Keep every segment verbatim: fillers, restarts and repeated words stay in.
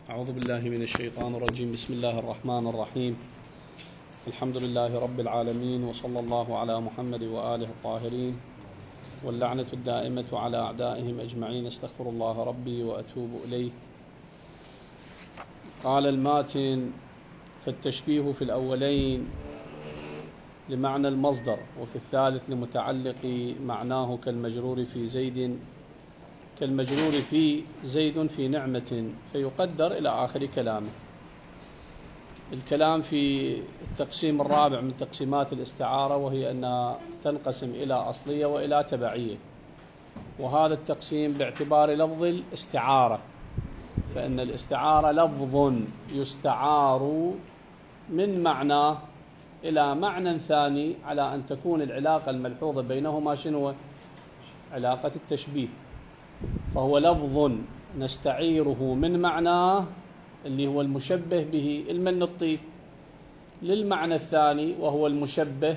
أعوذ بالله من الشيطان الرجيم. بسم الله الرحمن الرحيم. الحمد لله رب العالمين، وصلى الله على محمد وآله الطاهرين، واللعنة الدائمة على أعدائهم أجمعين. استغفر الله ربي وأتوب إليه. قال الماتن: فالتشبيه في الأولين لمعنى المصدر، وفي الثالث لمتعلق معناه كالمجرور في زيد كالمجرور في زيد في نعمة، فيقدر إلى آخر كلامه. الكلام في التقسيم الرابع من تقسيمات الاستعارة، وهي أنها تنقسم إلى أصلية وإلى تبعية، وهذا التقسيم باعتبار لفظ الاستعارة، فإن الاستعارة لفظ يستعار من معناه إلى معنى ثاني، على أن تكون العلاقة الملحوظة بينهما شنو؟ علاقة التشبيه. فهو لفظ نستعيره من معناه اللي هو المشبه به المنطي للمعنى الثاني، وهو المشبه،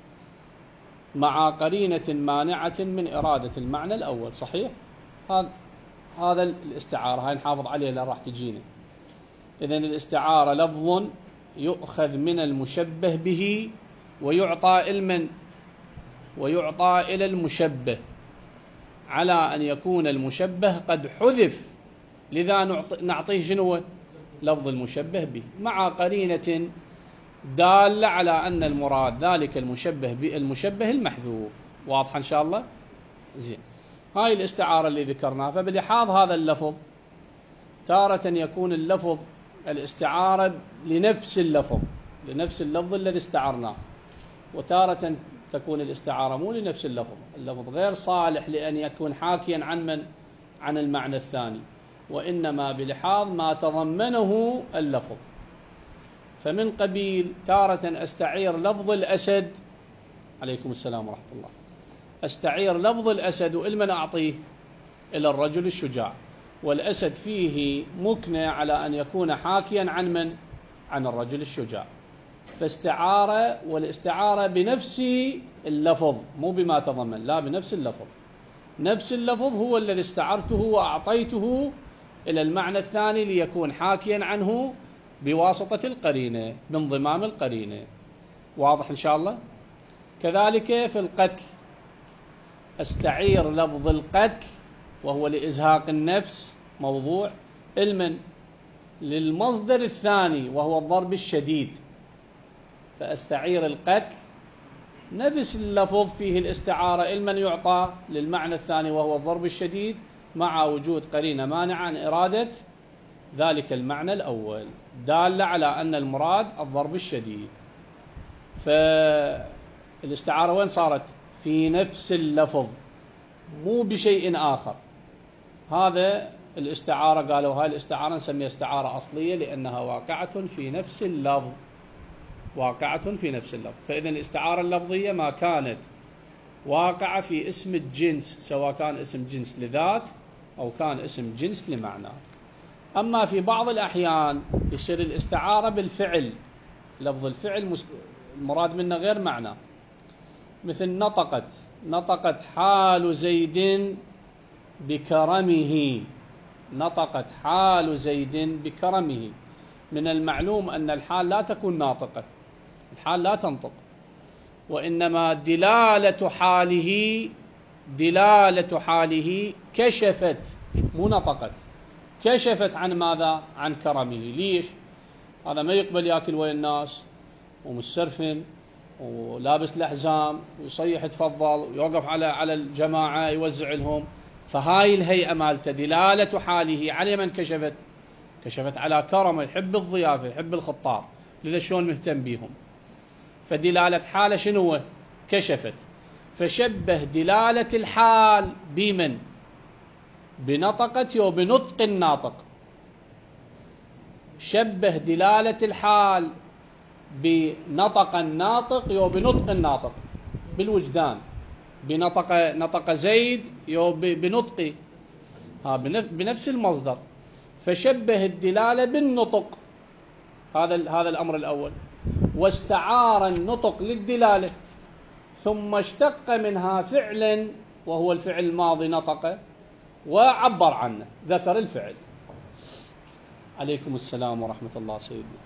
مع قرينة مانعة من إرادة المعنى الأول. صحيح؟ هذا هذا الاستعارة، هاي نحافظ عليها اللي راح تجينا. إذن الاستعارة لفظ يؤخذ من المشبه به ويعطى المن ويعطى إلى المشبه، على أن يكون المشبه قد حذف، لذا نعطيه شنو؟ لفظ المشبه به، مع قرينة دالة على أن المراد ذلك المشبه بالمشبه المحذوف. واضح إن شاء الله؟ زين. هاي الاستعارة اللي ذكرناها. فبلحاظ هذا اللفظ، تارة يكون اللفظ الاستعارة لنفس اللفظ لنفس اللفظ الذي استعرناه، وتارة تكون الاستعارة مو لنفس اللفظ، اللفظ غير صالح لأن يكون حاكيا عن من؟ عن المعنى الثاني، وإنما بلحاظ ما تضمنه اللفظ. فمن قبيل تارة أستعير لفظ الأسد، عليكم السلام ورحمة الله، أستعير لفظ الأسد، وإلمن أعطيه؟ إلى الرجل الشجاع، والأسد فيه مكنة على أن يكون حاكيا عن من؟ عن الرجل الشجاع. فاستعارة، والاستعارة بنفس اللفظ، مو بما تضمن، لا، بنفس اللفظ. نفس اللفظ هو الذي استعرته وأعطيته إلى المعنى الثاني ليكون حاكيا عنه بواسطة القرينة، بانضمام القرينة. واضح إن شاء الله؟ كذلك في القتل، أستعير لفظ القتل، وهو لإزهاق النفس، موضوع المن للمصدر الثاني وهو الضرب الشديد، فأستعير القتل، نفس اللفظ فيه الاستعارة المن يعطى للمعنى الثاني وهو الضرب الشديد، مع وجود قرينة مانعة عن إرادة ذلك المعنى الأول، دالة على أن المراد الضرب الشديد. فالاستعارة وين صارت؟ في نفس اللفظ، مو بشيء آخر. هذا الاستعارة قالوا هاي الاستعارة نسميها استعارة أصلية، لأنها واقعة في نفس اللفظ واقعة في نفس اللفظ. فإذا الاستعارة اللفظية ما كانت واقعة في اسم الجنس، سواء كان اسم جنس لذات أو كان اسم جنس لمعنى. أما في بعض الأحيان يصير الاستعارة بالفعل، لفظ الفعل المراد منه غير معنى، مثل نطقت نطقت حال زيد بكرمه نطقت حال زيد بكرمه. من المعلوم أن الحال لا تكون ناطقة، الحال لا تنطق، وإنما دلالة حاله دلالة حاله كشفت، مو نطقت، كشفت عن ماذا؟ عن كرمه. ليش؟ هذا ما يقبل يأكل ويا الناس ومسترفن ولابس الأحزام ويصيح تفضل ويوقف على على الجماعة يوزع لهم. فهاي الهيئة مالته دلالة حاله على من كشفت؟ كشفت على كرمه، يحب الضيافة، يحب الخطار، لذا شلون مهتم بيهم. فدلالة حاله شنو؟ كشفت. فشبه دلالة الحال بمن؟ بنطقة وبنطق الناطق. شبه دلالة الحال بنطق الناطق وبنطق الناطق، بالوجدان، بنطق نطق زيد بنطق، ها بنفس المصدر. فشبه الدلالة بالنطق، هذا هذا الأمر الأول. واستعار النطق للدلالة، ثم اشتق منها فعلا، وهو الفعل الماضي نطق، وعبر عنه، ذكر الفعل. عليكم السلام ورحمة الله سيدنا.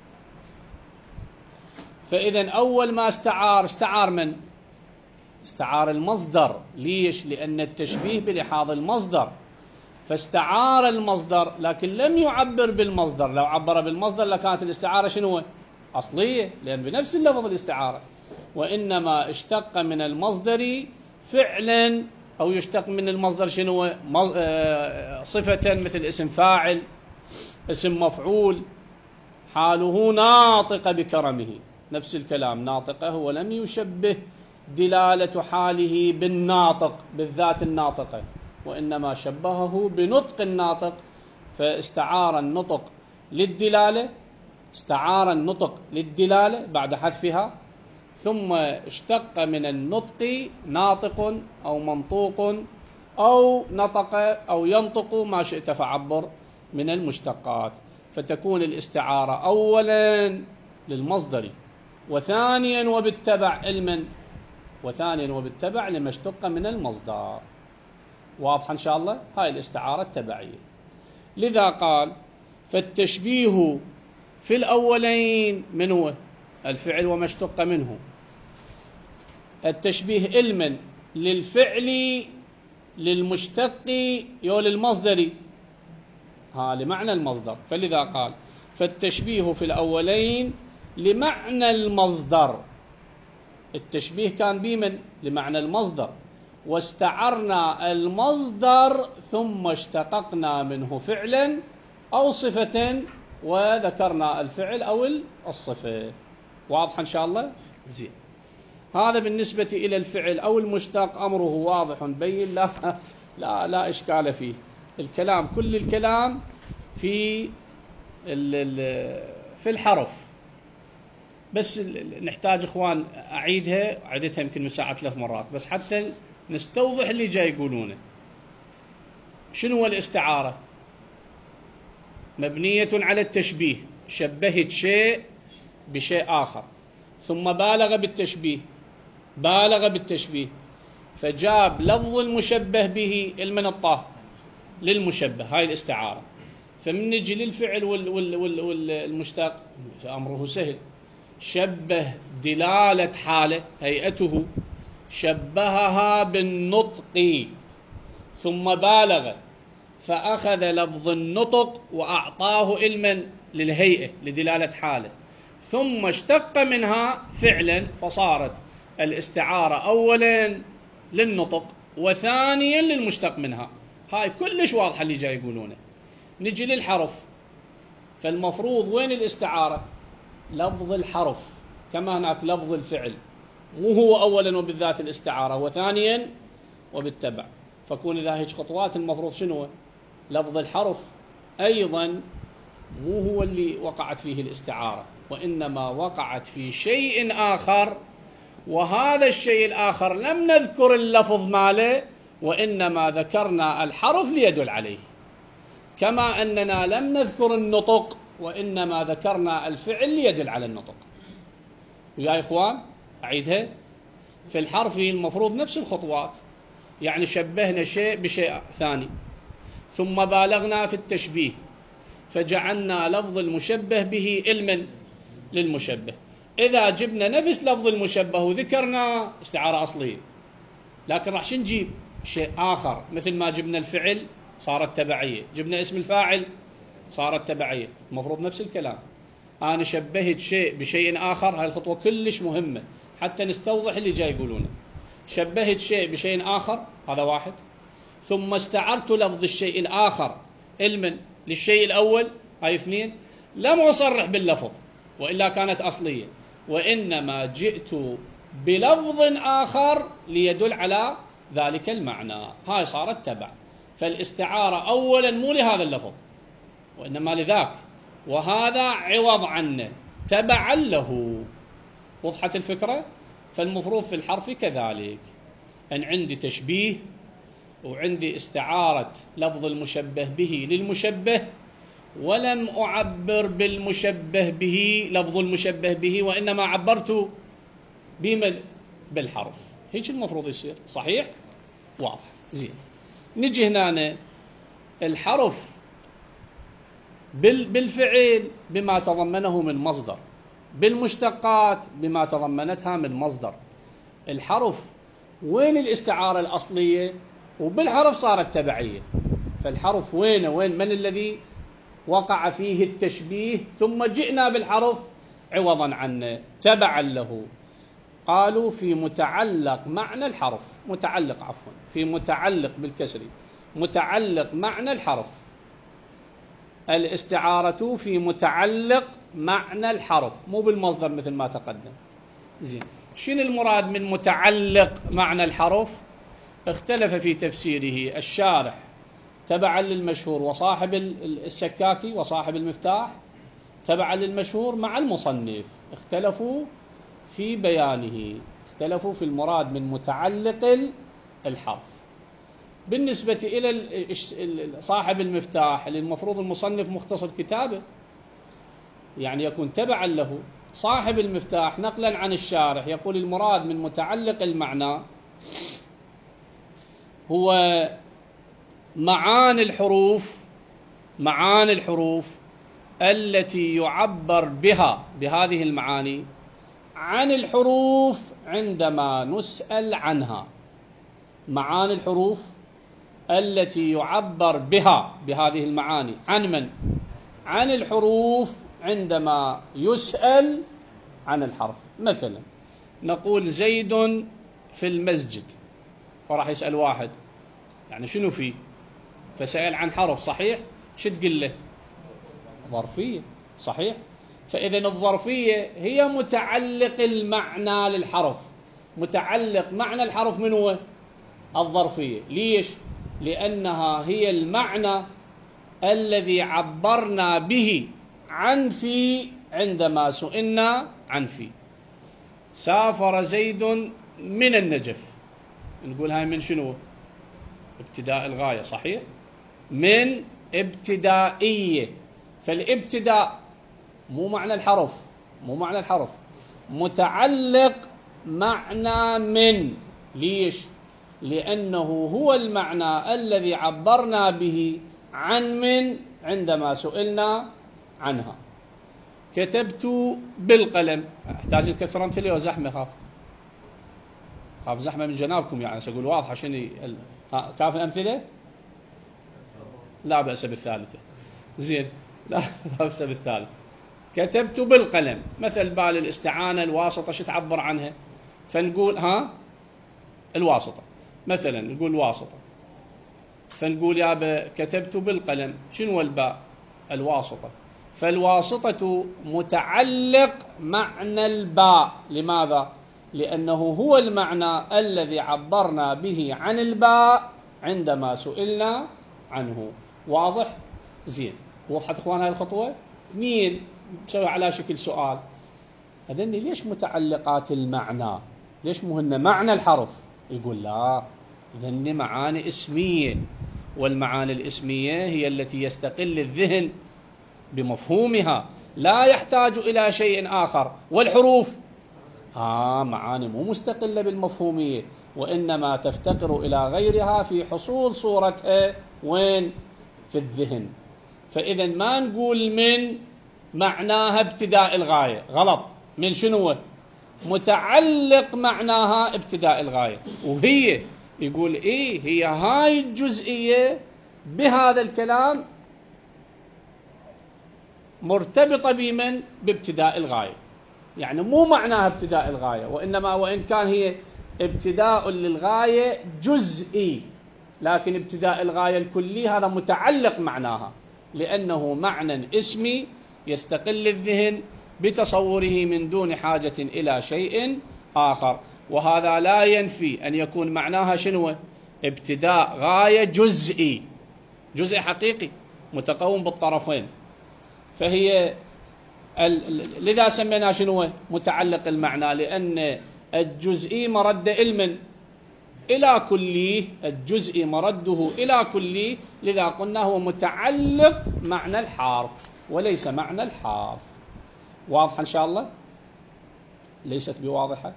فإذا أول ما استعار استعار من؟ استعار المصدر. ليش؟ لأن التشبيه بلحاظ المصدر، فاستعار المصدر لكن لم يعبر بالمصدر. لو عبر بالمصدر لكانت الاستعارة شنو؟ أصلية، لأن بنفس اللفظ الاستعارة. وإنما اشتق من المصدر فعلا، أو يشتق من المصدر شنو؟ صفة، مثل اسم فاعل، اسم مفعول، حاله ناطق بكرمه، نفس الكلام ناطقه، ولم يشبه دلالة حاله بالناطق بالذات الناطقة، وإنما شبهه بنطق الناطق، فاستعار النطق للدلالة، استعار النطق للدلالة بعد حذفها، ثم اشتق من النطق ناطق أو منطوق أو نطق أو ينطق، ما شئت فعبر من المشتقات، فتكون الاستعارة أولا للمصدر، وثانيا وبالتبع علما، وثانيا وبالتبع لما اشتق من المصدر. واضح إن شاء الله؟ هاي الاستعارة التبعية. لذا قال فالتشبيه في الأولين من هو؟ الفعل وما اشتق منه. التشبيه علما للفعل للمشتق يو للمصدر، ها لمعنى المصدر. فلذا قال فالتشبيه في الأولين لمعنى المصدر. التشبيه كان بمن؟ لمعنى المصدر، واستعرنا المصدر ثم اشتققنا منه فعلا أو صفة، وذكرنا الفعل أو الصفة. واضح إن شاء الله؟ زين. هذا بالنسبة إلى الفعل أو المشتق أمره واضح بين، لا لا لا إشكال فيه. الكلام كل الكلام في في الحرف، بس نحتاج إخوان أعيدها عدتها يمكن من ساعة ثلاث مرات بس حتى نستوضح اللي جاي يقولونه. شنو هو الاستعارة؟ مبنية على التشبيه، شبهت شيء بشيء آخر، ثم بالغ بالتشبيه، بالغ بالتشبيه فجاب لفظ المشبه به المن الطاه للمشبه، هاي الاستعارة. فمن نجي للفعل والمشتق أمره سهل، شبه دلالة حاله هيئته، شبهها بالنطق، ثم بالغ فأخذ لفظ النطق وأعطاه علما للهيئة لدلالة حاله، ثم اشتق منها فعلا، فصارت الاستعارة أولا للنطق وثانيا للمشتق منها. هاي كلش واضحة اللي جاي يقولونه. نجي للحرف، فالمفروض وين الاستعارة؟ لفظ الحرف، كما هناك لفظ الفعل، مو هو أولا وبالذات الاستعارة، وثانيا وبالتبع. فكون إذا هيك خطوات المفروض شنو؟ لفظ الحرف أيضا مو هو اللي وقعت فيه الاستعارة، وإنما وقعت في شيء آخر، وهذا الشيء الآخر لم نذكر اللفظ ماله، وإنما ذكرنا الحرف ليدل عليه، كما أننا لم نذكر النطق وإنما ذكرنا الفعل ليدل على النطق. ويا إخوان أعيدها، في الحرف المفروض نفس الخطوات، يعني شبهنا شيء بشيء ثاني، ثم بالغنا في التشبيه فجعلنا لفظ المشبه به علما للمشبه. إذا جبنا نفس لفظ المشبه وذكرنا استعارة أصلية، لكن راح نجيب شيء آخر، مثل ما جبنا الفعل صارت تبعية، جبنا اسم الفاعل صارت تبعية. المفروض نفس الكلام، أنا شبهت شيء بشيء آخر. هاي الخطوة كلش مهمة حتى نستوضح اللي جاي يقولونه. شبهت شيء بشيء آخر، هذا واحد، ثم استعرت لفظ الشيء الآخر علما للشيء الأول، هاي اثنين. لم أصرح باللفظ وإلا كانت أصلية، وإنما جئت بلفظ آخر ليدل على ذلك المعنى، هاي صارت تبع. فالاستعارة أولا مو لهذا اللفظ وإنما لذاك، وهذا عوض عنه تبعا له. وضحت الفكرة؟ فالمفروض في الحرف كذلك، أن عندي تشبيه وعندي استعارة لفظ المشبه به للمشبه، ولم أعبر بالمشبه به لفظ المشبه به، وإنما عبرت بمن؟ بالحرف. هيك المفروض يصير. صحيح؟ واضح. زين. نجي هنا الحرف بالفعل بما تضمنه من مصدر، بالمشتقات بما تضمنتها من مصدر. الحرف وين الاستعارة الأصلية؟ وبالحرف صارت تبعية. فالحرف وين وين من الذي وقع فيه التشبيه ثم جئنا بالحرف عوضا عنه تبعا له؟ قالوا في متعلق معنى الحرف، متعلق عفوا في متعلق بالكسر، متعلق معنى الحرف. الاستعارة في متعلق معنى الحرف، مو بالمصدر مثل ما تقدم. زين، شنو المراد من متعلق معنى الحرف؟ اختلف في تفسيره الشارح تبعا للمشهور وصاحب السكاكي وصاحب المفتاح تبعا للمشهور مع المصنف، اختلفوا في بيانه، اختلفوا في المراد من متعلق الحرف. بالنسبة إلى صاحب المفتاح اللي المفروض المصنف مختصر كتابه، يعني يكون تبعا له، صاحب المفتاح نقلا عن الشارح يقول المراد من متعلق المعنى هو معاني الحروف، معاني الحروف التي يعبر بها بهذه المعاني عن الحروف عندما نسأل عنها. معاني الحروف التي يعبر بها بهذه المعاني عن من؟ عن الحروف عندما يسأل عن الحرف. مثلا نقول زيد في المسجد، فراح يسأل واحد يعني شنو فيه، فسأل عن حرف، صحيح؟ شو تقول له؟ ظرفية، صحيح؟ فإذن الظرفية هي متعلق المعنى للحرف، متعلق معنى الحرف من هو؟ الظرفية. ليش؟ لأنها هي المعنى الذي عبرنا به عن في عندما سئلنا عن في. سافر زيد من النجف، نقول هاي من شنو؟ ابتداء الغاية، صحيح؟ من ابتدائية. فالابتداء مو معنى الحرف، مو معنى الحرف، متعلق معنى من. ليش؟ لأنه هو المعنى الذي عبرنا به عن من عندما سئلنا عنها. كتبت بالقلم، احتاج الكسر امثله وزحمه، خاف خاف زحمه من جنابكم، يعني سأقول واضحه شنو ال... كافي امثله؟ لا بأس بالثالثه. زين، لا بأس بالثالث. كتبت بالقلم، مثل بال الاستعانه الواسطه شو تعبر عنها؟ فنقول ها الواسطه، مثلا نقول واسطه، فنقول يا كتبت بالقلم، شنو الباء؟ الواسطه. فالواسطة متعلق معنى الباء. لماذا؟ لأنه هو المعنى الذي عبرنا به عن الباء عندما سئلنا عنه. واضح؟ زين، وضحت اخوان هاي الخطوة؟ اثنين، نسوي على شكل سؤال، هذني ليش متعلقات المعنى؟ ليش مهن معنى الحرف؟ يقول لا، هذني معاني اسمية، والمعاني الاسمية هي التي يستقل الذهن بمفهومها، لا يحتاج إلى شيء آخر. والحروف آه معاني مو مستقلة بالمفهومية، وإنما تفتقر إلى غيرها في حصول صورتها وين؟ في الذهن. فإذا ما نقول من معناها ابتداء الغاية، غلط. من شنو؟ متعلق معناها ابتداء الغاية، وهي يقول إيه هي هاي الجزئية بهذا الكلام مرتبطة بمن؟ بابتداء الغاية. يعني مو معناها ابتداء الغاية، وإنما وإن كان هي ابتداء للغاية جزئي، لكن ابتداء الغاية الكلي هذا متعلق معناها، لأنه معنى اسمي يستقل الذهن بتصوره من دون حاجة إلى شيء آخر. وهذا لا ينفي أن يكون معناها شنو؟ ابتداء غاية جزئي، جزء حقيقي متقوم بالطرفين. فهي ال... لذا سمينا شنو؟ متعلق المعنى، لأن الجزئي مرد علم إلى كلي، الجزئي مرده إلى كلي، لذا قلنا هو متعلق معنى الحرف وليس معنى الحرف. واضح إن شاء الله؟ ليست بواضحة؟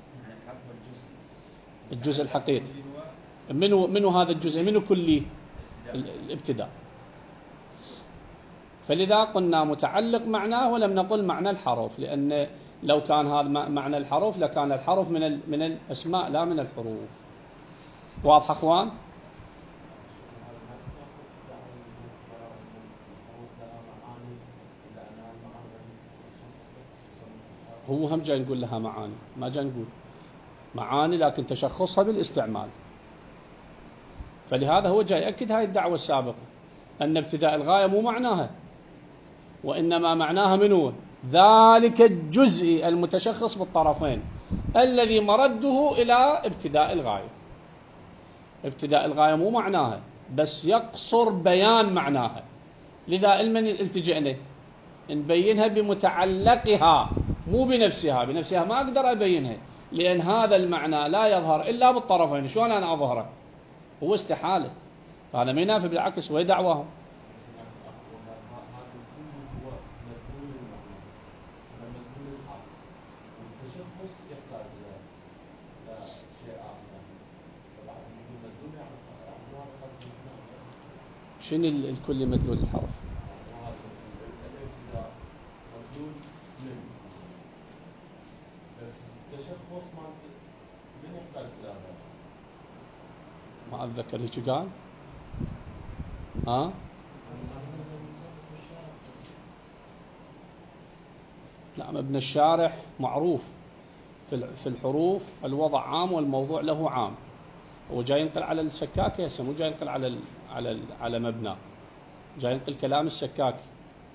الجزء الحقيقي منو منو هذا الجزء؟ منو كلي؟ الابتداء. فلذا قلنا متعلق معناه ولم نقل معنى الحرف، لأن لو كان هذا معنى الحرف لكان الحرف من من الأسماء لا من الحروف. واضح أخوان؟ هو هم جاي نقول لها معاني، ما جاي نقول معاني لكن تشخصها بالاستعمال. فلهذا هو جاي يأكد هاي الدعوة السابقة أن ابتداء الغاية مو معناها، وإنما معناها منو؟ ذلك الجزء المتشخص بالطرفين الذي مرده إلى ابتداء الغاية. ابتداء الغاية مو معناها بس يقصر بيان معناها، لذا المن التجئنا نبينها بمتعلقها مو بنفسها. بنفسها ما أقدر أبينها لأن هذا المعنى لا يظهر إلا بالطرفين. شلون أنا أظهره؟ هو استحالة. هذا ما ينافي، بالعكس وهي دعواهم. شنو الكل مدلول الحرف؟ بس التشخص من يحتاج الى ما اتذكر هيك قال. ها؟ نعم، ابن الشارح معروف في الحروف الوضع عام والموضوع له عام. هو جاي ينقل على السكاكي هسه، مو جاي ينقل على ال على ال على مبنى، جاي ينقل كلام السكاكي.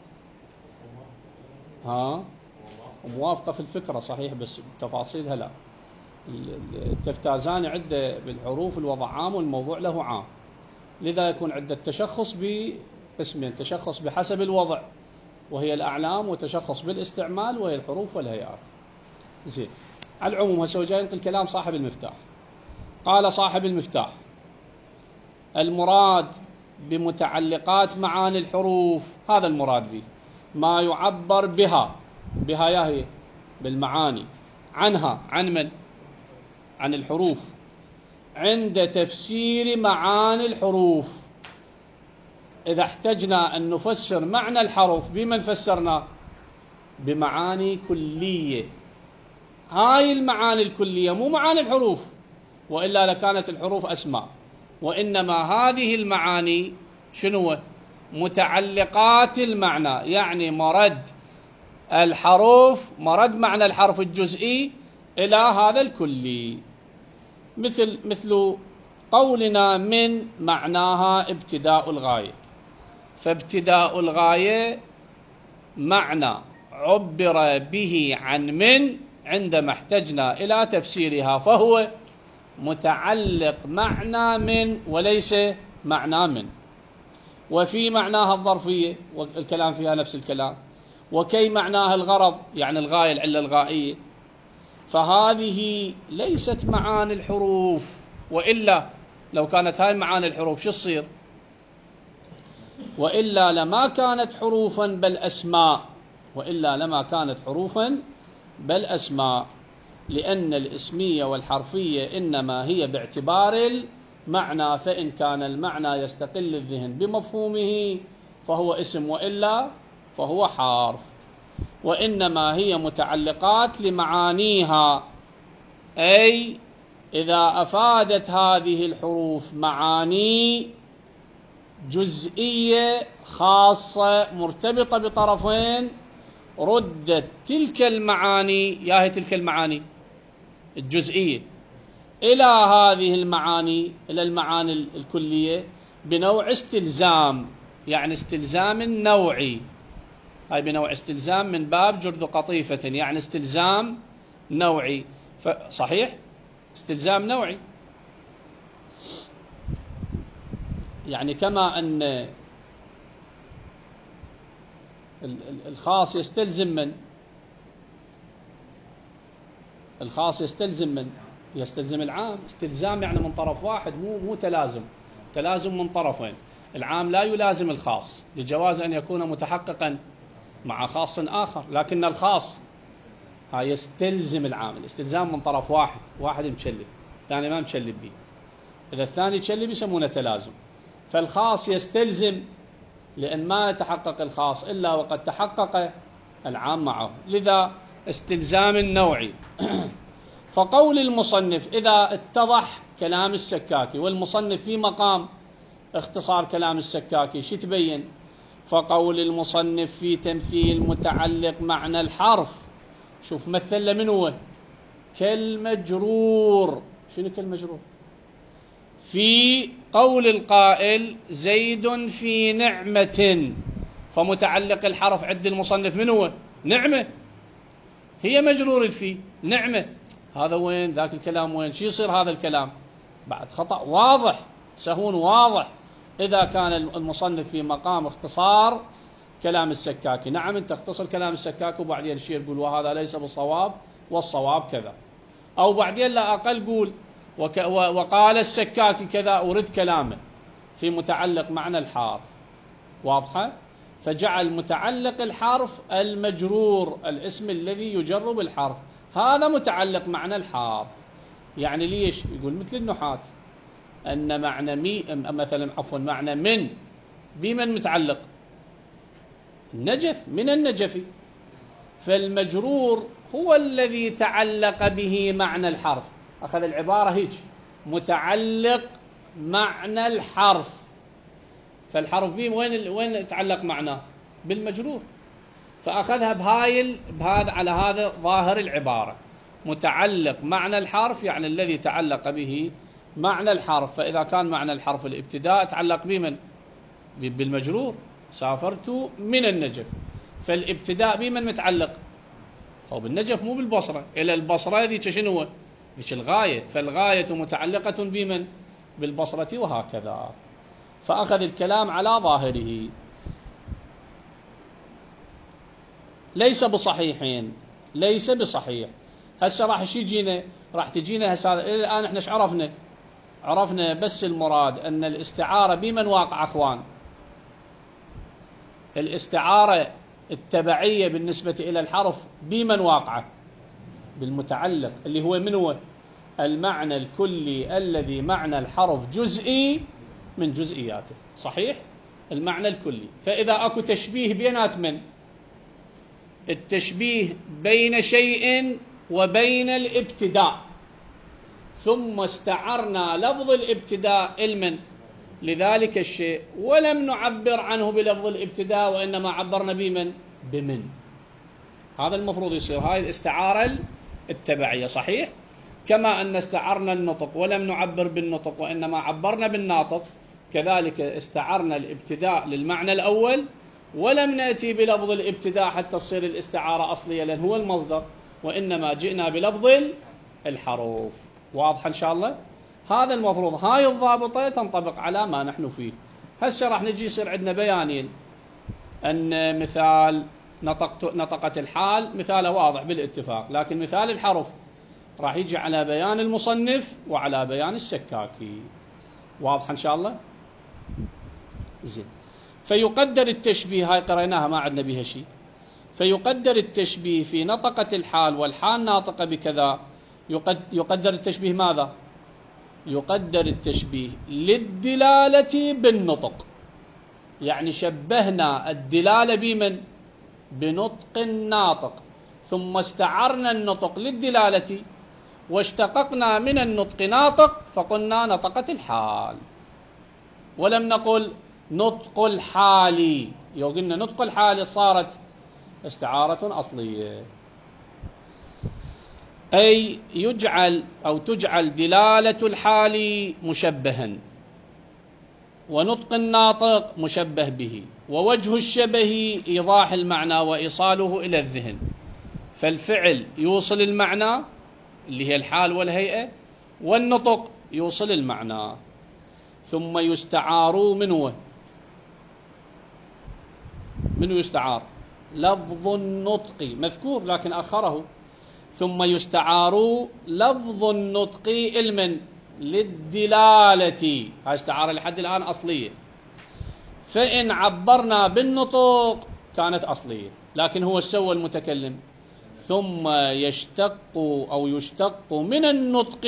ها؟ وموافقة في الفكرة صحيح بس تفاصيلها لا. التفتازاني عنده بالحروف الوضع عام والموضوع له عام، لذا يكون عنده التشخص بقسمين: تشخص بحسب الوضع وهي الأعلام، وتشخص بالاستعمال وهي الحروف والهيئات. زين، على العموم هسه جاي ينقل كلام صاحب المفتاح. قال صاحب المفتاح: المراد بمتعلقات معاني الحروف، هذا المراد به ما يعبر بها بها يا هي بالمعاني عنها. عن من؟ عن الحروف، عند تفسير معاني الحروف. إذا احتجنا أن نفسر معنى الحرف بمن فسرنا؟ بمعاني كلية. هاي المعاني الكلية مو معاني الحروف، وإلا لكانت الحروف أسماء، وإنما هذه المعاني شنو؟ متعلقات المعنى، يعني مرد الحروف، مرد معنى الحرف الجزئي إلى هذا الكلي. مثل مثل قولنا من معناها ابتداء الغاية، فابتداء الغاية معنى عبر به عن من عندما احتجنا إلى تفسيرها، فهو متعلق معنى من وليس معنى من. وفي معناها الظرفية والكلام فيها نفس الكلام، وكي معناها الغرض يعني الغاية العلة الغائية، فهذه ليست معاني الحروف. وإلا لو كانت هاي معاني الحروف شو تصير؟ وإلا لما كانت حروفا بل أسماء، وإلا لما كانت حروفا بل أسماء، لأن الاسمية والحرفية إنما هي باعتبار المعنى، فإن كان المعنى يستقل الذهن بمفهومه فهو اسم، وإلا فهو حرف. وإنما هي متعلقات لمعانيها، أي إذا أفادت هذه الحروف معاني جزئية خاصة مرتبطة بطرفين، ردت تلك المعاني، يا هي تلك المعاني الجزئية، إلى هذه المعاني، إلى المعاني الكلية بنوع استلزام، يعني استلزام نوعي. هاي بنوع استلزام من باب جرد قطيفة، يعني استلزام نوعي. صحيح، استلزام نوعي. يعني كما أن الخاص يستلزم من الخاص يستلزم من يستلزم العام. استلزام يعني من طرف واحد، مو مو تلازم، تلازم من طرفين. العام لا يلازم الخاص لجواز أن يكون متحققا مع خاص آخر، لكن الخاص ها يستلزم العام. الاستلزام من طرف واحد، واحد مشلب، ثاني ما مشلب به. إذا الثاني تشلب يسمونه تلازم. فالخاص يستلزم لأن ما يتحقق الخاص إلا وقد تحقق العام معه، لذا استلزام النوعي. فقول المصنف إذا اتضح كلام السكاكي والمصنف في مقام اختصار كلام السكاكي شو تبين؟ فقول المصنف في تمثيل متعلق معنى الحرف، شوف مثل من هو كالمجرور. شنو كالمجرور؟ في قول القائل زيد في نعمة، فمتعلق الحرف عند المصنف من هو؟ نعمة، هي مجرور في نعمة. هذا وين ذاك الكلام؟ وين شو يصير هذا الكلام؟ بعد خطأ واضح، سهون واضح. إذا كان المصنف في مقام اختصار كلام السكاكي، نعم أنت اختصر كلام السكاكي وبعدين الشيء يقول وهذا ليس بصواب والصواب كذا، أو بعدين لا أقل قول وك وقال السكاكي كذا ورد كلامه في متعلق معنى الحرف، واضحة؟ فجعل متعلق الحرف المجرور الاسم الذي يجر بالحرف، هذا متعلق معنى الحرف. يعني ليش؟ يقول مثل النحاة أن معنى مي مثلا عفوا معنى من بمن متعلق؟ النجف، من النجف، فالمجرور هو الذي تعلق به معنى الحرف. أخذ العبارة هيك متعلق معنى الحرف، فالحرف بهم وين وين يتعلق معناه؟ بالمجرور، فأخذها بهاي بهذا على هذا ظاهر العبارة، متعلق معنى الحرف يعني الذي تعلق به معنى الحرف. فإذا كان معنى الحرف الابتداء تعلق بمن؟ بالمجرور، سافرت من النجف، فالابتداء بمن متعلق؟ أو بالنجف مو بالبصرة، إلى البصرة ذيك شنو هو؟ ذيك الغاية، فالغاية متعلقة بمن؟ بالبصرة، وهكذا. فأخذ الكلام على ظاهره. ليس بصحيحين، ليس بصحيح. هسه راح شي يجينا؟ راح تجينا هسه الى الان احنا ايش عرفنا؟ عرفنا بس المراد ان الاستعارة بمن واقع اخوان؟ الاستعارة التبعية بالنسبة الى الحرف بمن واقعه؟ بالمتعلق اللي هو من هو؟ المعنى الكلي الذي معنى الحرف جزئي من جزئياته، صحيح؟ المعنى الكلي. فإذا اكو تشبيه بينات من؟ التشبيه بين شيء وبين الابتداء، ثم استعرنا لفظ الابتداء المن لذلك الشيء ولم نعبر عنه بلفظ الابتداء وإنما عبرنا بمن؟ بمن. هذا المفروض يصير، هاي الاستعارة التبعية، صحيح؟ كما أن استعرنا النطق ولم نعبر بالنطق وإنما عبرنا بالناطق، كذلك استعرنا الابتداء للمعنى الأول ولم نأتي بلفظ الابتداء حتى تصير الاستعارة أصلية لأن هو المصدر، وإنما جئنا بلفظ الحروف. واضح إن شاء الله؟ هذا المفروض، هاي الضابطة تنطبق على ما نحن فيه. هسه راح نجي يصير عندنا بيانين، أن مثال نطقت نطقت الحال مثال واضح بالاتفاق، لكن مثال الحرف راح يجي على بيان المصنف وعلى بيان السكاكي. واضح إن شاء الله؟ زين. فيقدر التشبيه، هاي قريناها ما عندنا بها شيء. فيقدر التشبيه في نطقة الحال والحال ناطقة بكذا. يقدر التشبيه ماذا؟ يقدر التشبيه للدلالة بالنطق، يعني شبهنا الدلالة بمن؟ بنطق الناطق، ثم استعرنا النطق للدلالة واشتققنا من النطق ناطق فقلنا نطقت الحال، ولم نقل نطق الحال. يو قلنا نطق الحال صارت استعارة أصلية. أي يجعل أو تجعل دلالة الحال مشبها، ونطق الناطق مشبه به، ووجه الشبه إيضاح المعنى وإيصاله إلى الذهن. فالفعل يوصل المعنى اللي هي الحال والهيئة، والنطق يوصل المعنى. ثم يستعار منه، منه يستعار؟ لفظ النطق مذكور لكن أخره. ثم يستعار لفظ النطق المن للدلالة، هاي استعارة لحد الآن أصلية، فإن عبرنا بالنطق كانت أصلية، لكن هو سوى المتكلم ثم يشتق أو يشتق من النطق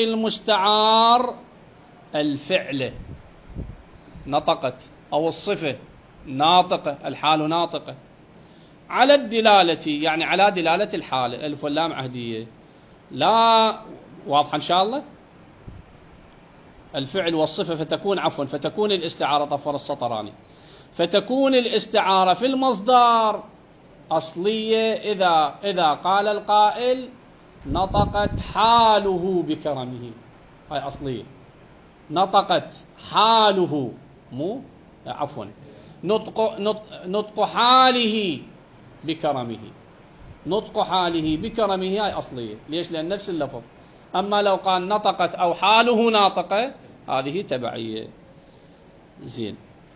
المستعار الفعل نطقت أو الصفة ناطقة، الحال ناطقة. على الدلالة يعني على دلالة الحال، الألف واللام عهدية، لا واضحة إن شاء الله. الفعل والصفة فتكون عفوا فتكون الاستعارة، طفر السطراني، فتكون الاستعارة في المصدر أصلية إذا إذا قال القائل نطقت حاله بكرمه، هاي أصلية. نطقت حاله مو عفوا نطق نطق, نطق حاله بكرمه، نطق حاله بكرمه هاي أصلية. ليش؟ لأن نفس اللفظ. أما لو قال نطقت أو حاله ناطقة هذه تبعية. زين.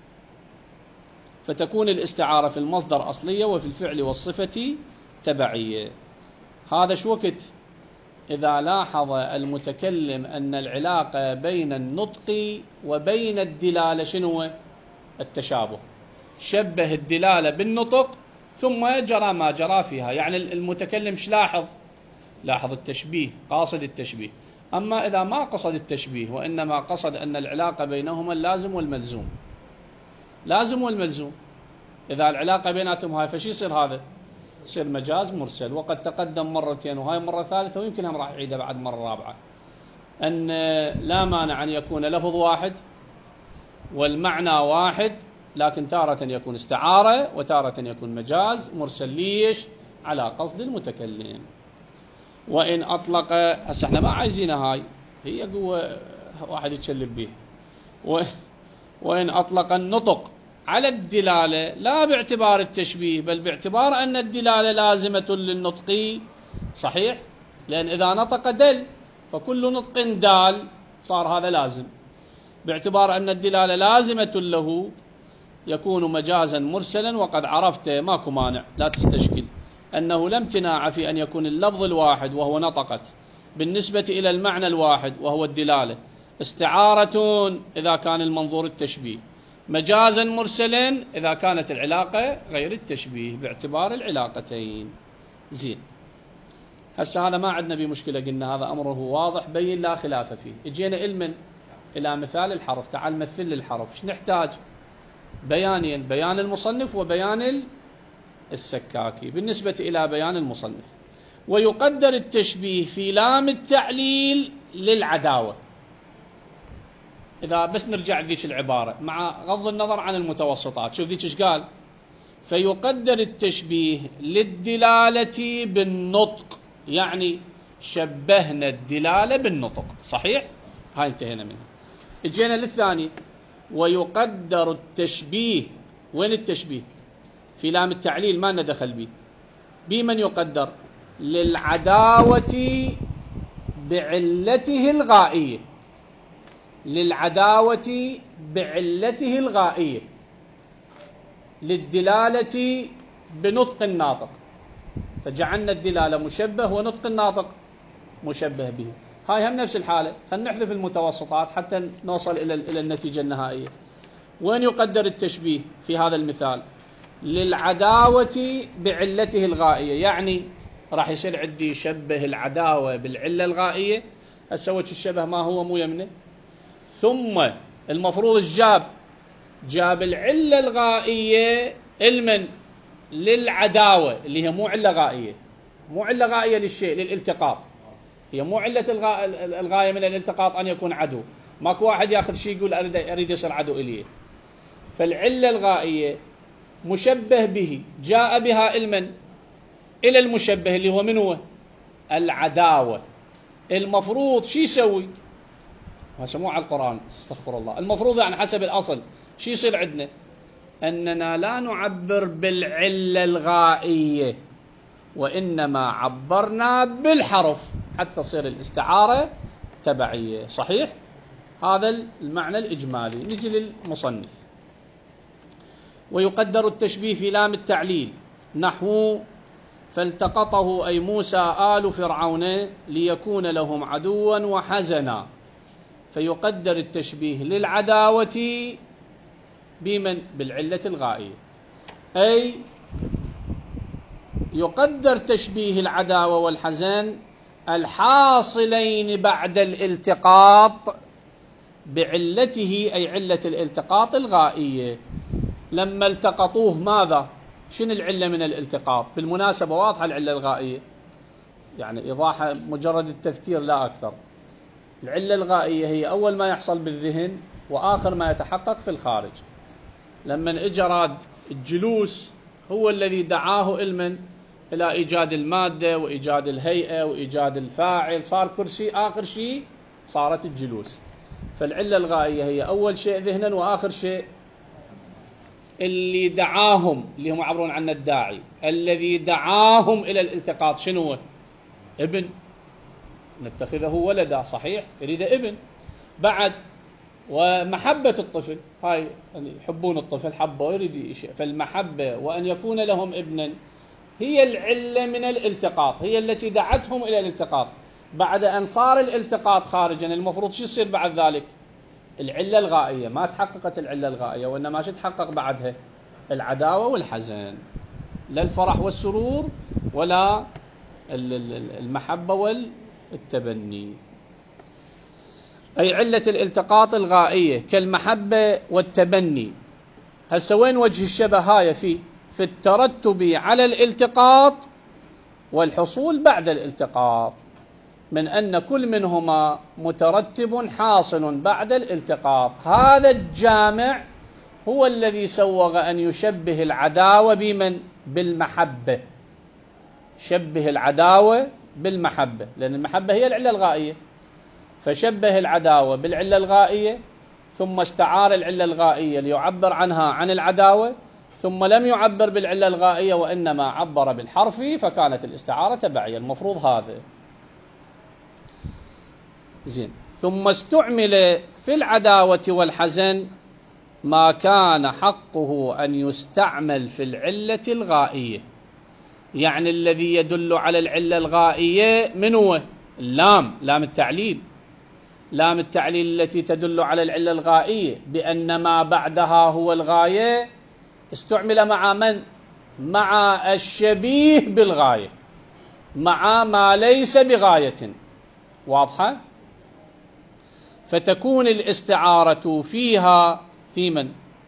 فتكون الاستعارة في المصدر أصلية وفي الفعل والصفة تبعية. هذا شو وقت؟ إذا لاحظ المتكلم أن العلاقة بين النطق وبين الدلالة شنو؟ التشابه. شبه الدلالة بالنطق ثم جرى ما جرى فيها. يعني المتكلم ش لاحظ؟ لاحظ التشبيه، قاصد التشبيه. أما إذا ما قصد التشبيه وإنما قصد أن العلاقة بينهما اللازم والملزوم، لازم والملزوم، إذا العلاقة بيناتهم هاي فشي يصير؟ هذا يصير مجاز مرسل. وقد تقدم مرتين وهاي مرة ثالثة ويمكن هم راح يعيدها بعد مرة رابعة، أن لا مانع أن يكون لفظ واحد والمعنى واحد، لكن تارة يكون استعارة وتارة يكون مجاز مرسل. ليش؟ على قصد المتكلم. وإن أطلق، هسه احنا ما عايزينها هاي، هي قوة واحد يتشلب به. وإن أطلق النطق على الدلالة لا باعتبار التشبيه بل باعتبار أن الدلالة لازمة للنطق، صحيح؟ لأن إذا نطق دل فكل نطق دال صار هذا لازم. باعتبار أن الدلالة لازمة له يكون مجازا مرسلا. وقد عرفت ماكو مانع، لا تستشكل، أنه لا امتناع في أن يكون اللفظ الواحد وهو نطقت بالنسبة إلى المعنى الواحد وهو الدلالة استعارة إذا كان المنظور التشبيه، مجازا مرسلا إذا كانت العلاقة غير التشبيه، باعتبار العلاقتين. زين. هسه هذا ما عندنا به مشكلة، قلنا هذا أمره واضح بين لا خلاف فيه. اجينا علما إلى مثال الحرف. تعال مثل الحرف. ايش نحتاج؟ بيانين، بيان المصنف وبيان السكاكي. بالنسبة إلى بيان المصنف، ويقدر التشبيه في لام التعليل للعداوة. إذا بس نرجع ذيك العبارة مع غض النظر عن المتوسطات، شوف ذيك ايش قال؟ فيقدر التشبيه للدلالة بالنطق، يعني شبهنا الدلالة بالنطق، صحيح؟ هاي انتهينا منها. اجينا للثاني، ويقدر التشبيه. وين التشبيه؟ في لام التعليل ما ندخل به. بمن يقدر؟ للعداوة بعلته الغائية، للعداوة بعلته الغائية، للدلالة بنطق الناطق، فجعلنا الدلالة مشبه ونطق الناطق مشبه به. هاي هم نفس الحالة. خلينا نحذف المتوسطات حتى نوصل إلى إلى النتيجة النهائية. وين يقدر التشبيه في هذا المثال؟ للعداوة بعلته الغائية، يعني راح يصير عندي يشبه العداوة بالعلة الغائية. هسويت الشبه ما هو مو يمنه، ثم المفروض الجاب جاب العلة الغائية المن للعداوة اللي هي مو علة غائية، مو علة غائية للشيء، للالتقاط. هي مو علة الغاية من الالتقاط أن يكون عدو. ماكو واحد يأخذ شيء يقول أريد أريد يصير عدو إليه. فالعلة الغائية مشبه به جاء بها المن إلى المشبه اللي هو من هو؟ العداوة. المفروض شو يسوي؟ هذا مو على القرآن، استغفر الله. المفروض يعني حسب الأصل شو يصير عندنا؟ أننا لا نعبر بالعلة الغائية وإنما عبرنا بالحرف حتى تصير الاستعارة تبعية، صحيح؟ هذا المعنى الإجمالي. نجي للمصنف. ويقدر التشبيه في لام التعليل نحو فالتقطه أي موسى آل فرعون ليكون لهم عدوا وحزنا. فيقدر التشبيه للعداوة بمن؟ بالعلة الغائية. أي يقدر تشبيه العداوة والحزن الحاصلين بعد الالتقاط بعلته، أي علة الالتقاط الغائية. لما التقطوه ماذا؟ شنو العلة من الالتقاط؟ بالمناسبة واضحة العلة الغائية، يعني إيضاح مجرد التذكير لا أكثر. العلة الغائية هي أول ما يحصل بالذهن وآخر ما يتحقق في الخارج. لما إجراد الجلوس هو الذي دعاه علما إلى إيجاد المادة وإيجاد الهيئة وإيجاد الفاعل، صار كرسي، آخر شيء صارت الجلوس. فالعلة الغائية هي أول شيء ذهنا وآخر شيء اللي دعاهم، اللي هم يعبرون عنه الداعي، الذي دعاهم إلى الالتقاط شنو هو؟ ابن، نتخذه ولدا، صحيح، يريد ابن. بعد ومحبة الطفل، هاي يحبون الطفل، حبه يريد شيء، فالمحبة وأن يكون لهم ابنا هي العلة من الالتقاط، هي التي دعتهم إلى الالتقاط. بعد أن صار الالتقاط خارجا المفروض شو يصير بعد ذلك؟ العلة الغائية. ما تحققت العلة الغائية، وإنما شو تحقق بعدها؟ العداوة والحزن، لا الفرح والسرور ولا المحبة والتبني. أي علة الالتقاط الغائية كالمحبة والتبني. هسه وين وجه الشبه هاي؟ فيه في الترتب على الالتقاط والحصول بعد الالتقاط، من أن كل منهما مترتب حاصل بعد الالتقاط. هذا الجامع هو الذي سوغ أن يشبه العداوة بمن؟ بالمحبة. شبه العداوة بالمحبة، لأن المحبة هي العلة الغائية، فشبه العداوة بالعلة الغائية، ثم استعار العلة الغائية ليعبر عنها عن العداوة، ثم لم يعبر بالعلة الغائية وإنما عبر بالحرف، فكانت الاستعارة تبعية. المفروض هذا زين. ثم استعمل في العداوة والحزن ما كان حقه أن يستعمل في العلة الغائية. يعني الذي يدل على العلة الغائية من هو؟ اللام، لام التعليل. لام التعليل التي تدل على العلة الغائية بأن ما بعدها هو الغاية استعمل مع من؟ مع الشبيه بالغاية، مع ما ليس بغاية. واضحة؟ فتكون الاستعارة فيها في من؟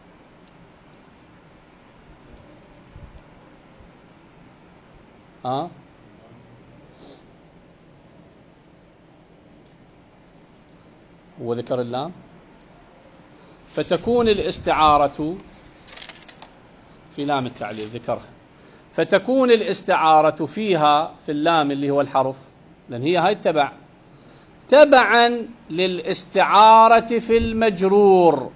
ها؟ وذكر اللام. فتكون الاستعارة في لام التعليل ذكرها، فتكون الاستعارة فيها في اللام اللي هو الحرف، لأن هي هاي التبع، تبعا للاستعارة في المجرور،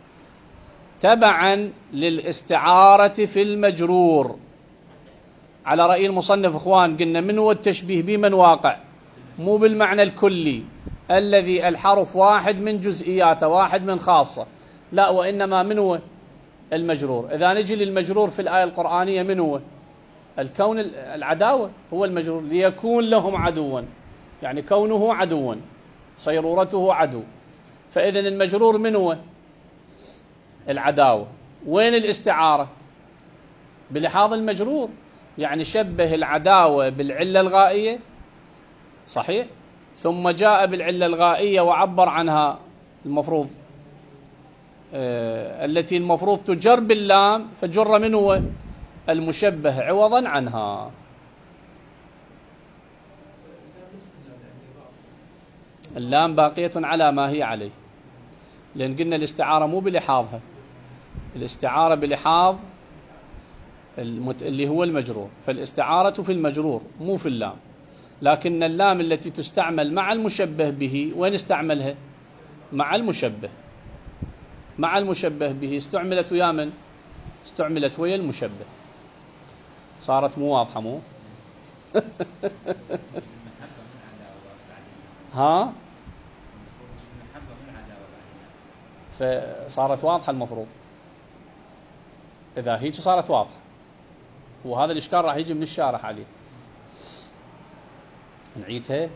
تبعا للاستعارة في المجرور. على رأي المصنف اخوان قلنا من هو التشبيه بمن واقع؟ مو بالمعنى الكلي الذي الحرف واحد من جزئياته، واحد من خاصة، لا، وإنما من هو؟ المجرور. إذا نجي للمجرور في الآية القرآنية من هو؟ الكون، العداوة هو المجرور، ليكون لهم عدوا، يعني كونه عدوا، صيرورته عدو. فإذن المجرور من هو؟ العداوة. وين الاستعارة؟ بلحاظ المجرور، يعني شبه العداوة بالعلة الغائية، صحيح، ثم جاء بالعلة الغائية وعبر عنها المفروض آه التي المفروض تجر باللام، فجر من هو؟ المشبه عوضا عنها. اللام باقية على ما هي عليه، لأن قلنا الاستعارة مو بلحاظها، الاستعارة بلحاظ اللي هو المجرور، فالاستعارة في المجرور مو في اللام. لكن اللام التي تستعمل مع المشبه به وين استعملها؟ مع المشبه، مع المشبه به. استعملت ويا من؟ استعملت ويا المشبه. صارت مو واضحة مو؟ ها؟ فصارت واضحة المفروض، إذا هيك صارت واضحة. وهذا الإشكال راح يجي من الشارح عليه. نعيدها.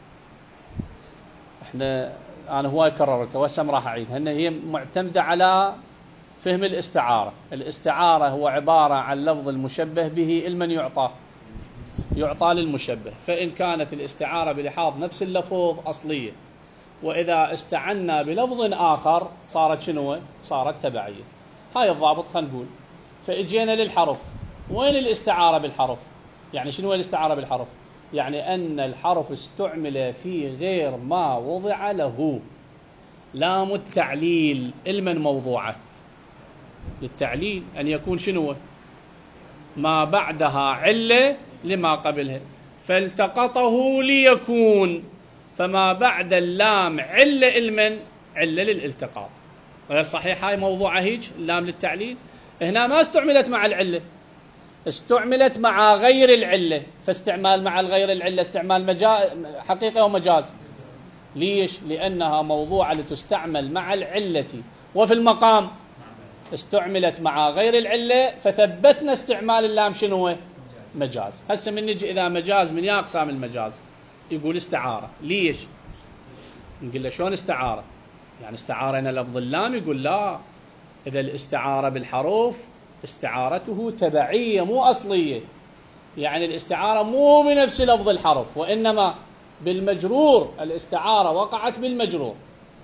احنا أنا هواي كررتها وسم راح أعيدها. إن هي معتمدة على فهم الاستعارة. الاستعارة هو عبارة عن لفظ المشبه به المن يعطى يعطى للمشبه. فإن كانت الاستعارة بلحاظ نفس اللفظ أصلية، وإذا استعنا بلفظ آخر صارت شنو؟ صارت تبعية. هاي الضابط خلينا نقول. فإجينا للحرف، وين الاستعارة بالحرف؟ يعني شنو الاستعارة بالحرف؟ يعني أن الحرف استعمل في غير ما وضع له. لام التعليل المن موضوعة للتعليل أن يكون شنو؟ ما بعدها علة لما قبلها، فالتقطه ليكون، فما بعد اللام علة المن علة للالتقاط. غير صحيح هاي موضوعة هيج اللام للتعليل. هنا ما استعملت مع العلة، استعملت مع غير العلة، فاستعمال مع الغير العلة استعمال مجاز حقيقة ومجاز. ليش؟ لأنها موضوعة لتستعمل مع العلة، وفي المقام استعملت مع غير العلة، فثبتنا استعمال اللام شنو؟ مجاز. هسه من نجي إذا مجاز من يا أقسام المجاز؟ يقول استعارة. ليش؟ نقول له شلون استعارة؟ يعني استعارنا لفظ اللام؟ يقول لا، إذا الاستعارة بالحروف استعارته تبعية مو أصلية، يعني الاستعارة مو بنفس لفظ الحرف، وإنما بالمجرور. الاستعارة وقعت بالمجرور،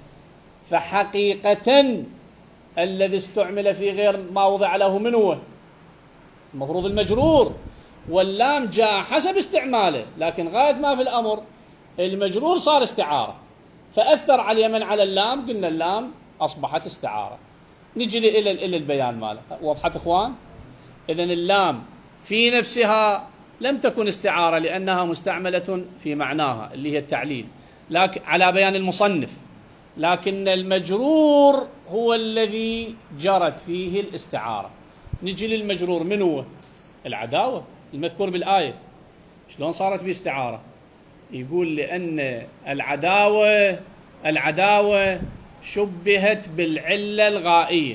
فحقيقة الذي استعمل في غير ما وضع له من هو؟ المفروض المجرور، واللام جاء حسب استعماله، لكن غاية ما في الأمر المجرور صار استعارة، فأثر على اليمن على اللام، قلنا اللام أصبحت استعارة. نجي إلى إلى البيان ماله. وضحت إخوان؟ إذن اللام في نفسها لم تكن استعارة لأنها مستعملة في معناها اللي هي التعليل، لكن على بيان المصنف، لكن المجرور هو الذي جرت فيه الاستعارة. نجي للمجرور، من هو؟ العداوة المذكور بالآية. شلون صارت باستعارة؟ يقول لأن العداوة العداوة شبهت بالعلة الغائية،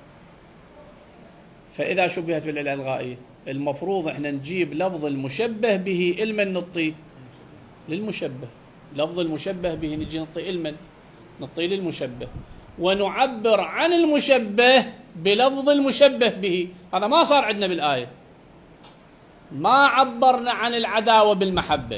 فإذا شبهت بالعلة الغائية المفروض احنا نجيب لفظ المشبه به المن نطيه للمشبه. لفظ المشبه به نجي نطي المن نطي للمشبه، ونعبر عن المشبه بلفظ المشبه به. هذا ما صار عندنا بالآية. ما عبرنا عن العداوة بالمحبة،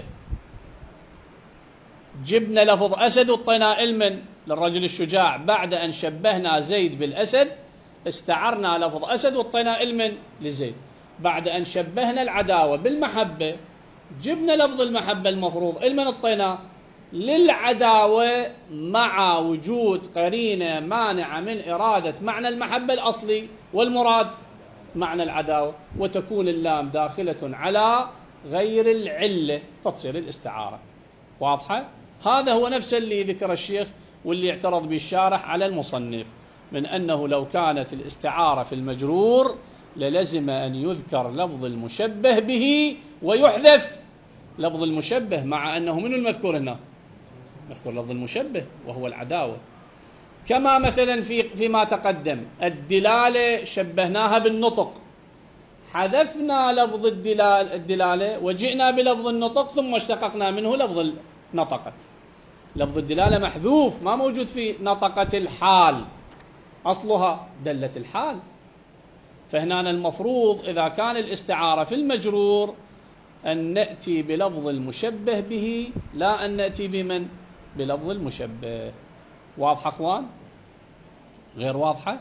جبنا لفظ أسد وطينا المن للرجل الشجاع. بعد أن شبهنا زيد بالأسد استعرنا لفظ أسد وطينا المن لزيد. بعد أن شبهنا العداوة بالمحبة جبنا لفظ المحبة المفروض المن الطينا للعداوة، مع وجود قرينة مانعة من إرادة معنى المحبة الأصلي والمراد معنى العداوة، وتكون اللام داخلة على غير العلة فتصير الاستعارة. واضحة؟ هذا هو نفس اللي ذكر الشيخ واللي اعترض بالشارح على المصنف، من أنه لو كانت الاستعارة في المجرور للزم أن يذكر لفظ المشبه به ويحذف لفظ المشبه، مع أنه من المذكور هنا؟ مذكور لفظ المشبه وهو العداوة. كما مثلا في فيما تقدم الدلالة شبهناها بالنطق، حذفنا لفظ الدلالة, الدلالة وجئنا بلفظ النطق ثم اشتققنا منه لفظ نطقت. لفظ الدلالة محذوف ما موجود في نطقت الحال، أصلها دلت الحال. فهنا المفروض إذا كان الاستعارة في المجرور أن نأتي بلفظ المشبه به، لا أن نأتي بمن؟ بلفظ المشبه. واضحة أخوان؟ غير واضحة؟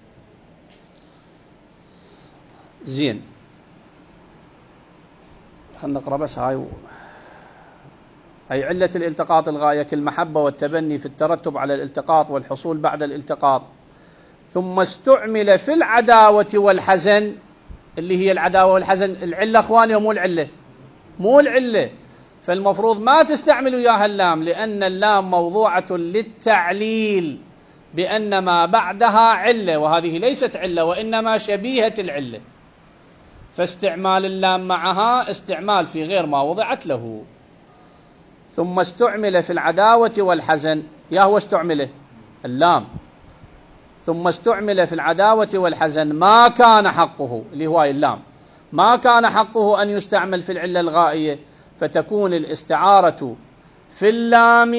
زين، خلنا نقرأ بس هاي. أي علة الالتقاط الغاية كالمحبة والتبني في الترتب على الالتقاط والحصول بعد الالتقاط. ثم استعمل في العداوة والحزن، اللي هي العداوة والحزن العلة أخواني ومو العلة؟ مو العلة. فالمفروض ما تستعملوا ياها اللام، لأن اللام موضوعة للتعليل بأن ما بعدها علة، وهذه ليست علة وإنما شبيهة العلة، فاستعمال اللام معها استعمال في غير ما وضعت له. ثم استعمل في العداوة والحزن، يا هو استعمله اللام. ثم استعمل في العداوة والحزن ما كان حقه، اللي هو اللام، ما كان حقه أن يستعمل في العلة الغائية، فتكون الاستعارة في اللام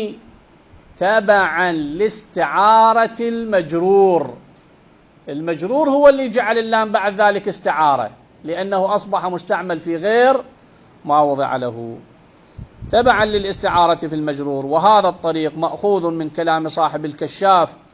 تبعا لاستعارة المجرور. المجرور هو اللي جعل اللام بعد ذلك استعارة، لأنه أصبح مستعمل في غير ما وضع له، تبعا للاستعارة في المجرور. وهذا الطريق مأخوذ من كلام صاحب الكشاف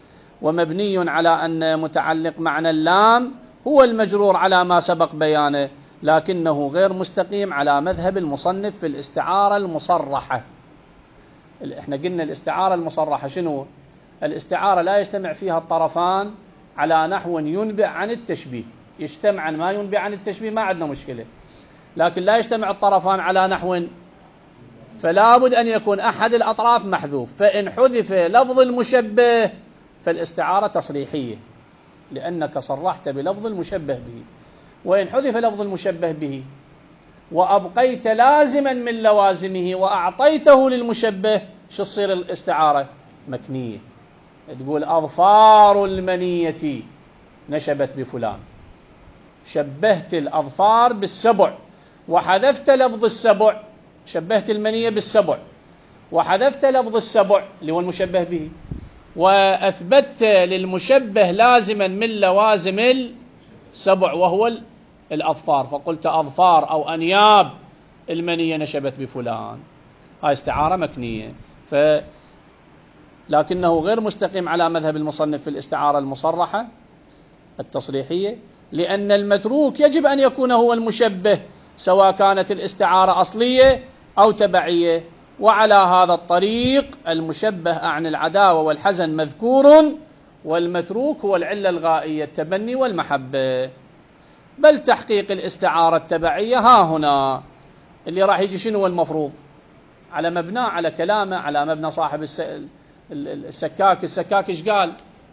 ومبني على أن متعلق معنى اللام هو المجرور على ما سبق بيانه، لكنه غير مستقيم على مذهب المصنف في الاستعارة المصرحة. احنا قلنا الاستعارة المصرحة شنو؟ الاستعارة لا يجتمع فيها الطرفان على نحو ينبئ عن التشبيه، يجتمع ما ينبئ عن التشبيه ما عندنا مشكلة، لكن لا يجتمع الطرفان على نحو، فلا بد أن يكون أحد الأطراف محذوف. فإن حذف لفظ المشبه فالاستعارة تصريحية لأنك صرحت بلفظ المشبه به. وإن حذف لفظ المشبه به وأبقيت لازما من لوازمه وأعطيته للمشبه، شو تصير الاستعارة؟ مكنية. تقول أظفار المنية نشبت بفلان، شبهت الأظفار بالسبع وحذفت لفظ السبع، شبهت المنية بالسبع وحذفت لفظ السبع اللي هو المشبه به، وأثبتت للمشبه لازما من لوازم السبع وهو الأظفار، فقلت أظفار أو أنياب المنية نشبت بفلان. هاي استعارة مكنية. ف لكنه غير مستقيم على مذهب المصنف في الاستعارة المصرحة التصريحية، لأن المتروك يجب أن يكون هو المشبه سواء كانت الاستعارة أصلية أو تبعية. وعلى هذا الطريق المشبه عن العداوة والحزن مذكور، والمتروك هو العلة الغائية التبني والمحبة. بل تحقيق الاستعارة التبعية ها هنا اللي راح يجي شنو هو المفروض على مبنى على كلامه على مبنى صاحب السكاك. السكاك ايش قال؟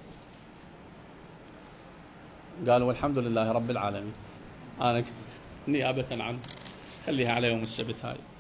قال والحمد لله رب العالمين. أنا نيابة عنه خليها على يوم السبت هاي.